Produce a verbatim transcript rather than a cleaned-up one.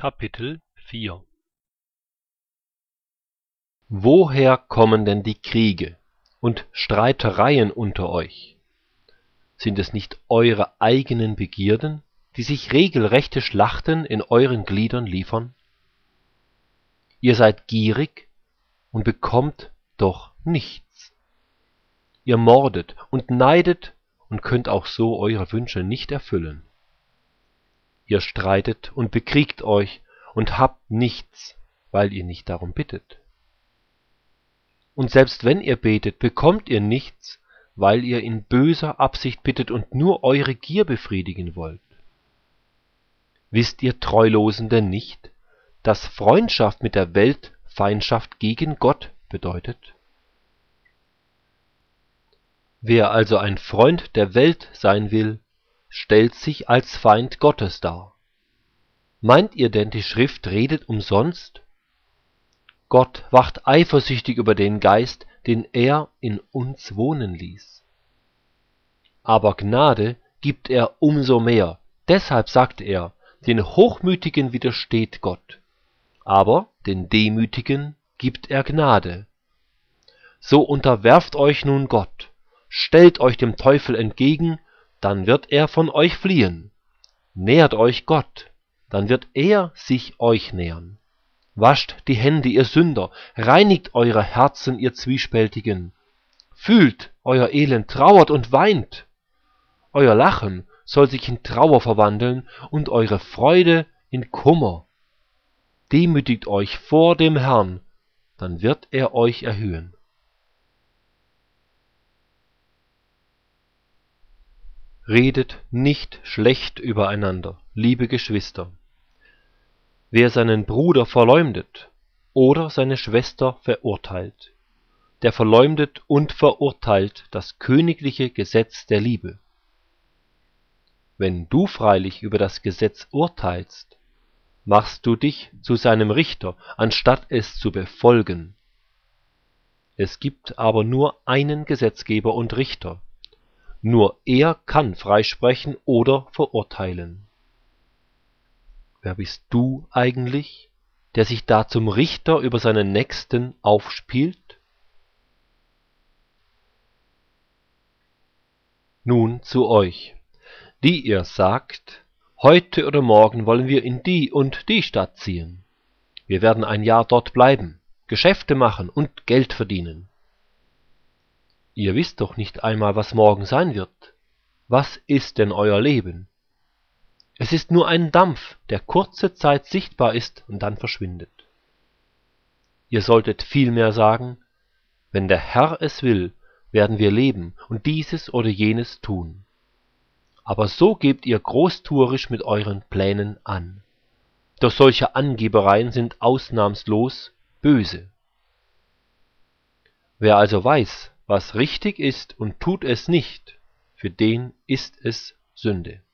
Kapitel vier Woher kommen denn die Kriege und Streitereien unter euch? Sind es nicht eure eigenen Begierden, die sich regelrechte Schlachten in euren Gliedern liefern? Ihr seid gierig und bekommt doch nichts. Ihr mordet und neidet und könnt auch so eure Wünsche nicht erfüllen. Ihr streitet und bekriegt euch und habt nichts, weil ihr nicht darum bittet. Und selbst wenn ihr betet, bekommt ihr nichts, weil ihr in böser Absicht bittet und nur eure Gier befriedigen wollt. Wisst ihr Treulosen denn nicht, dass Freundschaft mit der Welt Feindschaft gegen Gott bedeutet? Wer also ein Freund der Welt sein will, stellt sich als Feind Gottes dar. Meint ihr denn, die Schrift redet umsonst? Gott wacht eifersüchtig über den Geist, den er in uns wohnen ließ. Aber Gnade gibt er umso mehr. Deshalb sagt er, den Hochmütigen widersteht Gott, aber den Demütigen gibt er Gnade. So unterwerft euch nun Gott, stellt euch dem Teufel entgegen, dann wird er von euch fliehen. Nähert euch Gott, dann wird er sich euch nähern. Wascht die Hände, ihr Sünder, reinigt eure Herzen, ihr Zwiespältigen. Fühlt euer Elend, trauert und weint. Euer Lachen soll sich in Trauer verwandeln und eure Freude in Kummer. Demütigt euch vor dem Herrn, dann wird er euch erhöhen. Redet nicht schlecht übereinander, liebe Geschwister. Wer seinen Bruder verleumdet oder seine Schwester verurteilt, der verleumdet und verurteilt das königliche Gesetz der Liebe. Wenn du freilich über das Gesetz urteilst, machst du dich zu seinem Richter, anstatt es zu befolgen. Es gibt aber nur einen Gesetzgeber und Richter, nur er kann freisprechen oder verurteilen. Wer bist du eigentlich, der sich da zum Richter über seinen Nächsten aufspielt? Nun zu euch, die ihr sagt, heute oder morgen wollen wir in die und die Stadt ziehen. Wir werden ein Jahr dort bleiben, Geschäfte machen und Geld verdienen. Ihr wisst doch nicht einmal, was morgen sein wird. Was ist denn euer Leben? Es ist nur ein Dampf, der kurze Zeit sichtbar ist und dann verschwindet. Ihr solltet vielmehr sagen, wenn der Herr es will, werden wir leben und dieses oder jenes tun. Aber so gebt ihr großtuerisch mit euren Plänen an. Doch solche Angebereien sind ausnahmslos böse. Wer also weiß, was richtig ist und tut es nicht, für den ist es Sünde.